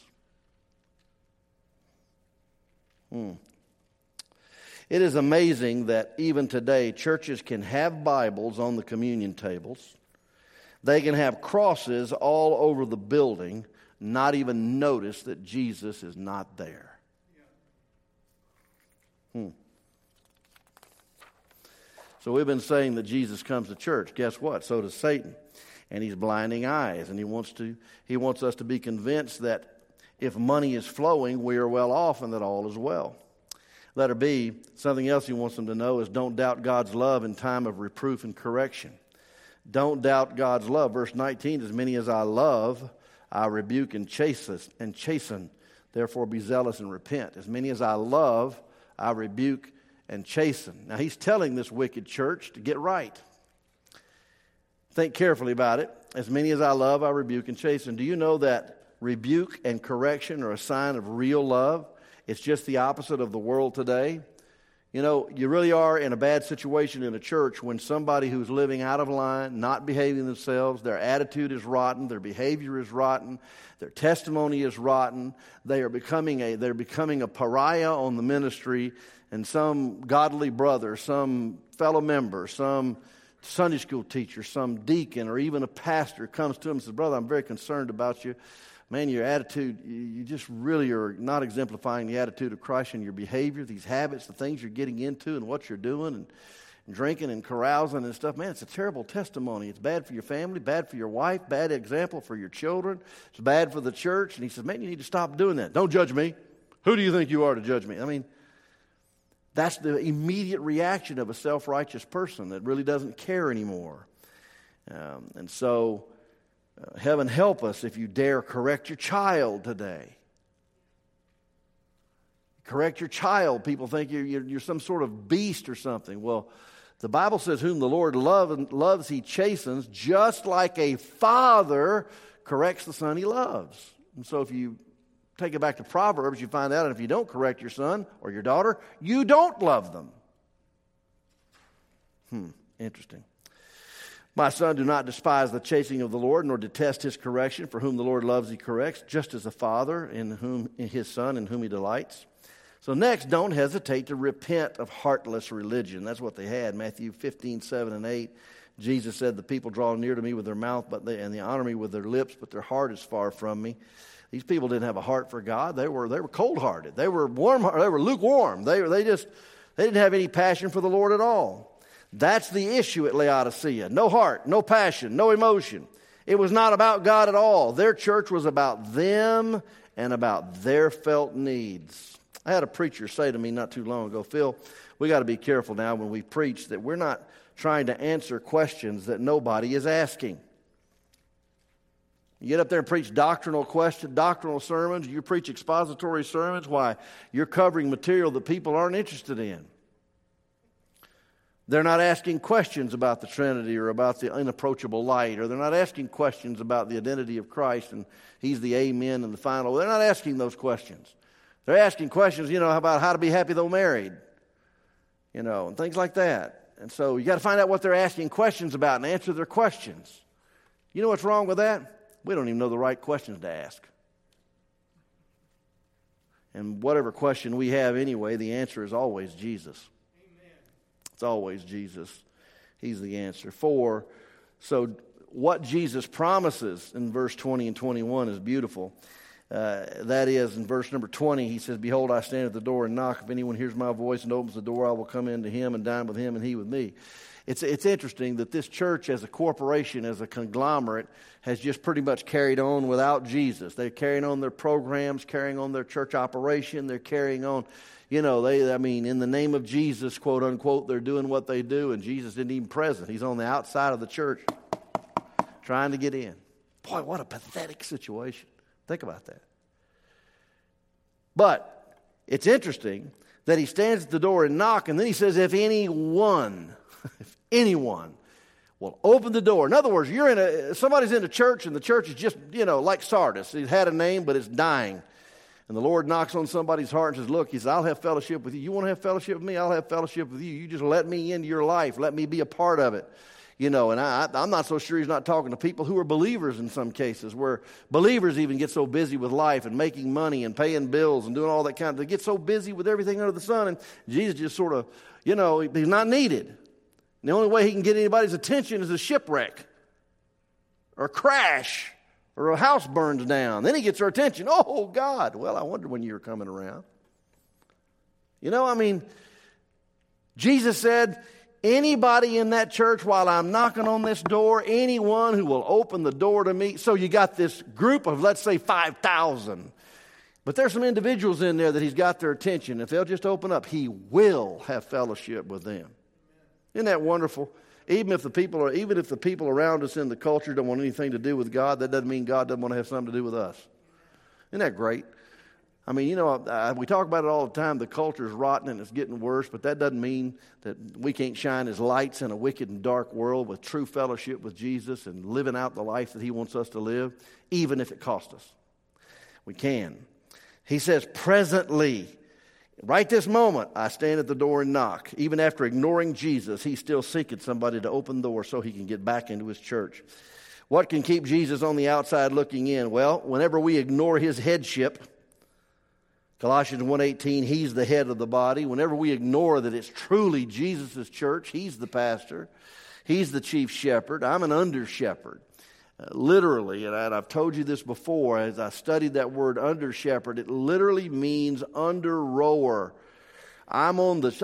S1: It is amazing that even today, churches can have Bibles on the communion tables. They can have crosses all over the building, not even notice that Jesus is not there. So we've been saying that Jesus comes to church. Guess what? So does Satan. And he's blinding eyes. And he wants us to be convinced that if money is flowing, we are well off and that all is well. Letter B, something else he wants them to know is don't doubt God's love in time of reproof and correction. Don't doubt God's love. Verse 19, as many as I love, I rebuke and chasten. Therefore be zealous and repent. As many as I love, I rebuke and chasten. Now he's telling this wicked church to get right. Think carefully about it. As many as I love, I rebuke and chasten. Do you know that rebuke and correction are a sign of real love? It's just the opposite of the world today. You really are in a bad situation in a church when somebody who's living out of line, not behaving themselves, their attitude is rotten, their behavior is rotten, their testimony is rotten, they're becoming a pariah on the ministry, and some godly brother, some fellow member, some Sunday school teacher, some deacon, or even a pastor comes to him and says, brother, I'm very concerned about you. Man, your attitude, you just really are not exemplifying the attitude of Christ in your behavior, these habits, the things you're getting into and what you're doing and drinking and carousing and stuff. Man, it's a terrible testimony. It's bad for your family, bad for your wife, bad example for your children. It's bad for the church. And he says, man, you need to stop doing that. Don't judge me. Who do you think you are to judge me? I mean, That's the immediate reaction of a self-righteous person that really doesn't care anymore. And so, heaven help us if you dare correct your child today. Correct your child. People think you're some sort of beast or something. Well, the Bible says, whom the Lord loves, he chastens, just like a father corrects the son he loves. And so if you take it back to Proverbs, you find out that if you don't correct your son or your daughter, you don't love them. Interesting. My son, do not despise the chastening of the Lord, nor detest his correction. For whom the Lord loves, he corrects, just as a father in his son in whom he delights. So next, don't hesitate to repent of heartless religion. That's what they had. Matthew 15:7-8. Jesus said, the people draw near to me with their mouth, and they honor me with their lips, but their heart is far from me. These people didn't have a heart for God. They were cold-hearted. They were warm. They were lukewarm. They didn't have any passion for the Lord at all. That's the issue at Laodicea. No heart, no passion, no emotion. It was not about God at all. Their church was about them and about their felt needs. I had a preacher say to me not too long ago, Phil, we got to be careful now when we preach that we're not trying to answer questions that nobody is asking. You get up there and preach doctrinal sermons, you preach expository sermons, why? You're covering material that people aren't interested in. They're not asking questions about the Trinity or about the unapproachable light, or they're not asking questions about the identity of Christ and He's the Amen and the final. They're not asking those questions. They're asking questions, about how to be happy though married, and things like that. And so you got to find out what they're asking questions about and answer their questions. You know what's wrong with that? We don't even know the right questions to ask. And whatever question we have anyway, the answer is always Jesus. Amen. It's always Jesus. He's the answer. So what Jesus promises in verse 20 and 21 is beautiful. That is, in verse number 20, he says, behold, I stand at the door and knock. If anyone hears my voice and opens the door, I will come into him and dine with him and he with me. It's interesting that this church as a corporation, as a conglomerate, has just pretty much carried on without Jesus. They're carrying on their programs, carrying on their church operation. They're carrying on, in the name of Jesus, quote unquote, they're doing what they do, and Jesus isn't even present. He's on the outside of the church trying to get in. Boy, what a pathetic situation. Think about that. But it's interesting that he stands at the door and knocks, and then he says, if anyone will open the door. In other words, somebody's in a church, and the church is just, like Sardis. It had a name, but it's dying. And the Lord knocks on somebody's heart and says, look, he says, I'll have fellowship with you. You want to have fellowship with me? I'll have fellowship with you. You just let me into your life. Let me be a part of it. And I'm not so sure he's not talking to people who are believers in some cases, where believers even get so busy with life and making money and paying bills and doing all that kind of, they get so busy with everything under the sun, and Jesus just sort of, he's not needed. And the only way he can get anybody's attention is a shipwreck or a crash or a house burns down. Then he gets their attention. Oh, God. Well, I wondered when you were coming around. Jesus said, anybody in that church while I'm knocking on this door, anyone who will open the door to me. So you got this group of, let's say, 5,000. But there's some individuals in there that he's got their attention. If they'll just open up, he will have fellowship with them. Isn't that wonderful? Even if the people around us in the culture don't want anything to do with God, that doesn't mean God doesn't want to have something to do with us. Isn't that great? We talk about it all the time. The culture is rotten and it's getting worse, but that doesn't mean that we can't shine as lights in a wicked and dark world with true fellowship with Jesus and living out the life that he wants us to live, even if it costs us. We can. He says, presently, right this moment, I stand at the door and knock. Even after ignoring Jesus, he's still seeking somebody to open the door so he can get back into his church. What can keep Jesus on the outside looking in? Well, whenever we ignore his headship, Colossians 1:18, he's the head of the body. Whenever we ignore that it's truly Jesus' church, he's the pastor, he's the chief shepherd. I'm an under shepherd. Literally, and I've told you this before, as I studied that word under shepherd, it literally means under rower. I'm on the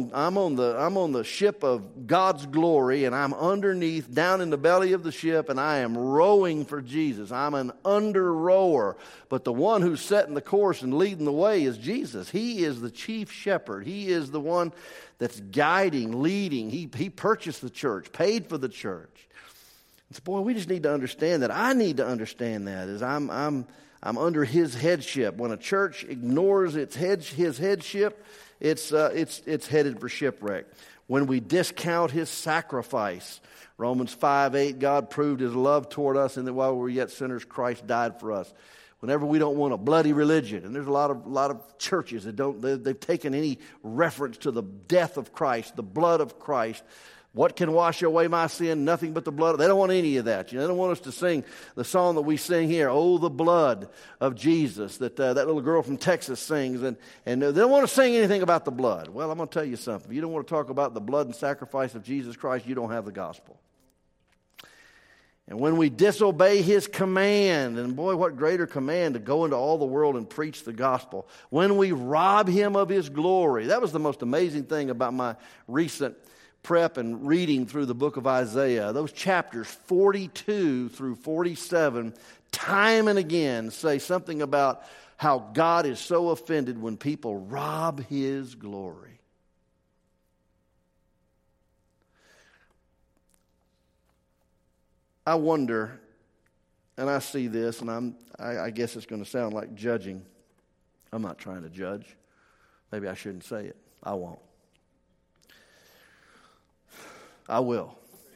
S1: ship of God's glory, and I'm underneath, down in the belly of the ship, and I am rowing for Jesus. I'm an under rower. But the one who's setting the course and leading the way is Jesus. He is the chief shepherd. He is the one that's guiding, leading. He purchased the church, paid for the church. And so, boy, we just need to understand that. I need to understand that as I'm under his headship. When a church ignores his headship, it's headed for shipwreck. When we discount his sacrifice, Romans 5:8, God proved his love toward us, and that while we were yet sinners, Christ died for us. Whenever we don't want a bloody religion, and there's a lot of churches that they've taken any reference to the death of Christ, the blood of Christ. What can wash away my sin? Nothing but the blood. They don't want any of that. They don't want us to sing the song that we sing here, "Oh, the blood of Jesus," that little girl from Texas sings. And they don't want to sing anything about the blood. Well, I'm going to tell you something. If you don't want to talk about the blood and sacrifice of Jesus Christ, you don't have the gospel. And when we disobey his command, and boy, what greater command to go into all the world and preach the gospel. When we rob him of his glory. That was the most amazing thing about my recent prep and reading through the book of Isaiah. Those chapters 42 through 47, time and again, say something about how God is so offended when people rob his glory. I wonder, and I see this, and I guess it's going to sound like judging. I'm not trying to judge. Maybe I shouldn't say it. I won't. I will.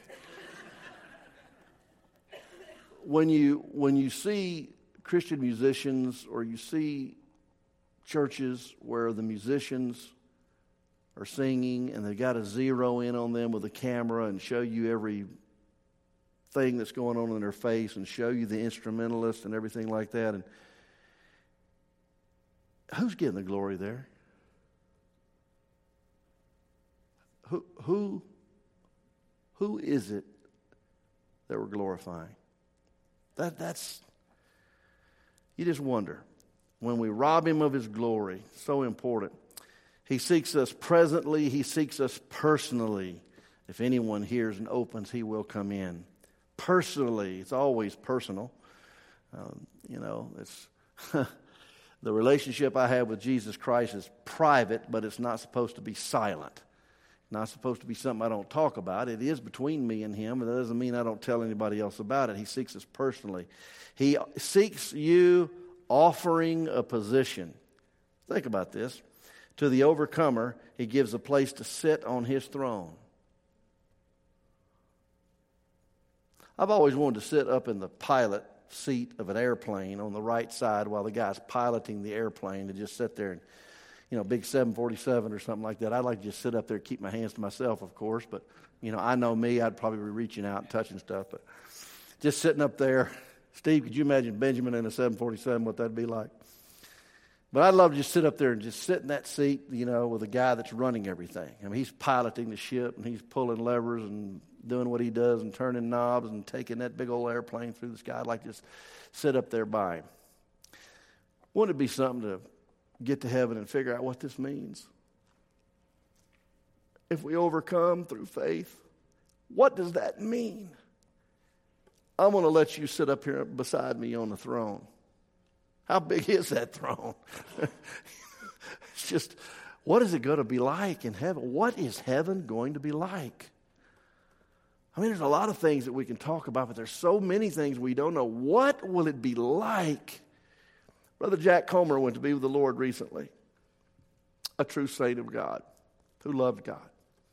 S1: When you see Christian musicians, or you see churches where the musicians are singing and they got to zero in on them with a camera and show you every thing that's going on in their face and show you the instrumentalist and everything like that, and who's getting the glory there? Who is it that we're glorifying? That's you just wonder. When we rob him of his glory, so important. He seeks us presently. He seeks us personally. If anyone hears and opens, he will come in. Personally, it's always personal. It's the relationship I have with Jesus Christ is private, but it's not supposed to be silent. Not supposed to be something I don't talk about. It is between me and him, and that doesn't mean I don't tell anybody else about it. He seeks us personally. He seeks you offering a position. Think about this. To the overcomer, he gives a place to sit on his throne. I've always wanted to sit up in the pilot seat of an airplane on the right side while the guy's piloting the airplane, to just sit there and, big 747 or something like that. I'd like to just sit up there and keep my hands to myself, of course. But, I know me, I'd probably be reaching out and touching stuff. But just sitting up there. Steve, could you imagine Benjamin in a 747, what that'd be like? But I'd love to just sit up there and just sit in that seat, with a guy that's running everything. I mean, he's piloting the ship, and he's pulling levers and doing what he does and turning knobs and taking that big old airplane through the sky. I'd like to just sit up there by him. Wouldn't it be something to get to heaven and figure out what this means? If we overcome through faith, what does that mean? I'm going to let you sit up here beside me on the throne. How big is that throne? It's just, what is it going to be like in heaven? What is heaven going to be like? I mean, there's a lot of things that we can talk about, but there's so many things we don't know. What will it be like? Brother Jack Comer went to be with the Lord recently, a true saint of God who loved God.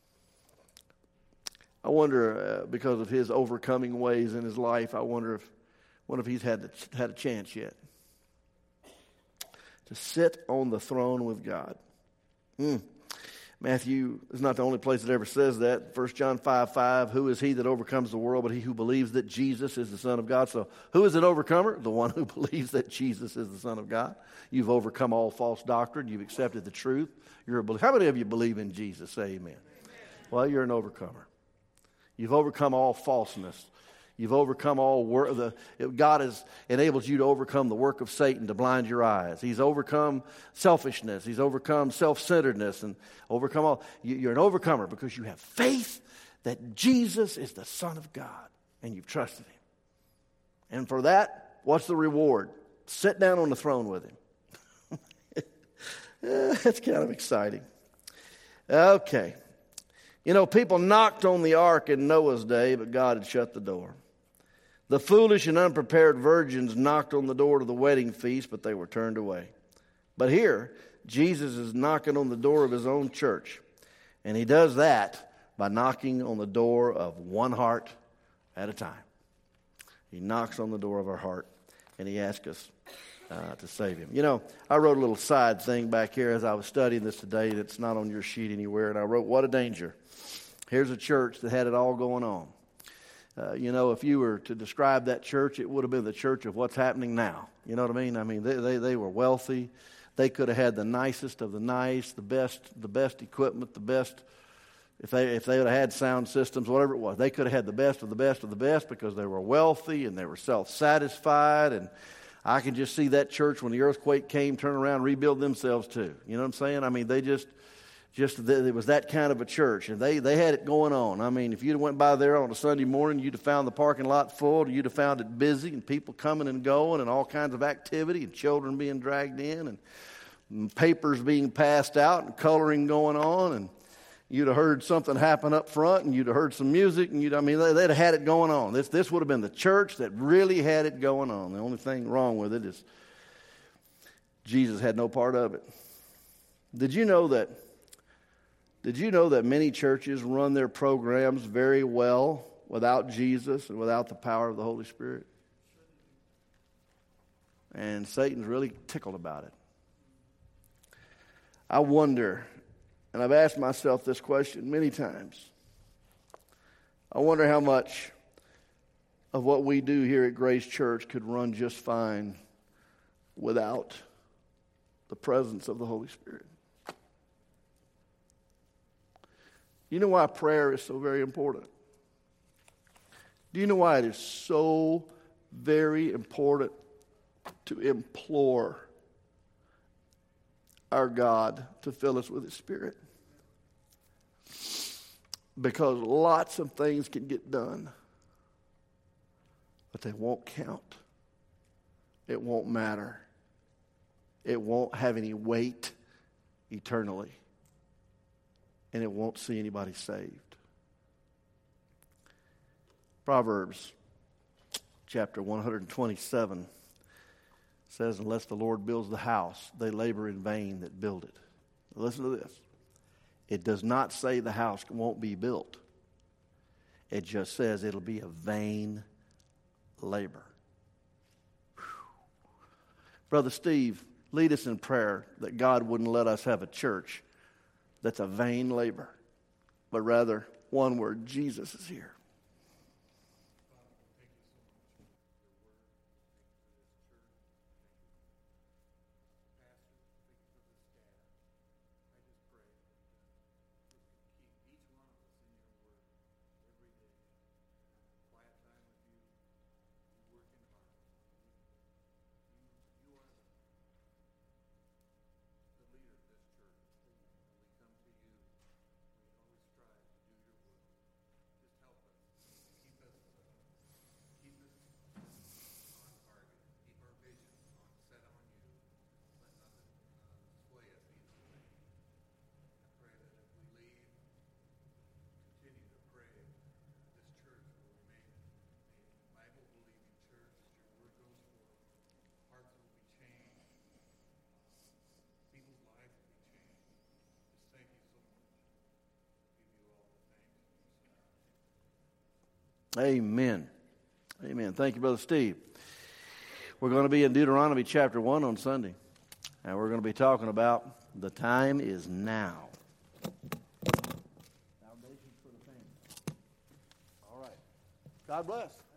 S1: I wonder, because of his overcoming ways in his life, I wonder if he's had a chance yet to sit on the throne with God. Matthew is not the only place that ever says that. 1 John 5:5, who is he that overcomes the world but he who believes that Jesus is the Son of God? So who is an overcomer? The one who believes that Jesus is the Son of God. You've overcome all false doctrine. You've accepted the truth. You're a believer. How many of you believe in Jesus? Say amen. Well, you're an overcomer. You've overcome all falseness. You've overcome God has enabled you to overcome the work of Satan to blind your eyes. He's overcome selfishness. He's overcome self-centeredness and overcome all. You're an overcomer because you have faith that Jesus is the Son of God and you've trusted Him. And for that, what's the reward? Sit down on the throne with Him. That's kind of exciting. Okay. You know, people knocked on the ark in Noah's day, but God had shut the door. The foolish and unprepared virgins knocked on the door to the wedding feast, but they were turned away. But here, Jesus is knocking on the door of His own church. And He does that by knocking on the door of one heart at a time. He knocks on the door of our heart, and He asks us to save Him. You know, I wrote a little side thing back here as I was studying this today that's not on your sheet anywhere, and I wrote, "What a danger." Here's a church that had it all going on. You know, if you were to describe that church, it would have been the church of what's happening now. You know what I mean? I mean, they were wealthy. They could have had the nicest of the nice, the best equipment, the best. If they would have had sound systems, whatever it was, they could have had the best of the best of the best because they were wealthy and they were self-satisfied. And I can just see that church when the earthquake came, turn around, and rebuild themselves too. You know what I'm saying? I mean, they just it was that kind of a church, and they had it going on. I mean, if you'd went by there on a Sunday morning, you'd have found the parking lot full, you'd have found it busy, and people coming and going, and all kinds of activity, and children being dragged in, and papers being passed out, and coloring going on, and you'd have heard something happen up front, and you'd have heard some music, and they'd have had it going on. This would have been the church that really had it going on. The only thing wrong with it is Jesus had no part of it. Did you know that many churches run their programs very well without Jesus and without the power of the Holy Spirit? And Satan's really tickled about it. I wonder, and I've asked myself this question many times, I wonder how much of what we do here at Grace Church could run just fine without the presence of the Holy Spirit. You know why prayer is so very important? Do you know why it is so very important to implore our God to fill us with His Spirit? Because lots of things can get done, but they won't count. It won't matter. It won't have any weight eternally. And it won't see anybody saved. Proverbs chapter 127 says, "Unless the Lord builds the house, they labor in vain that build it." Now listen to this. It does not say the house won't be built. It just says it'll be a vain labor. Whew. Brother Steve, lead us in prayer that God wouldn't let us have a church that's a vain labor, but rather one where Jesus is here. Amen. Amen. Thank you, Brother Steve. We're going to be in Deuteronomy chapter 1 on Sunday. And we're going to be talking about the time is now. Foundations for the family. All right. God bless.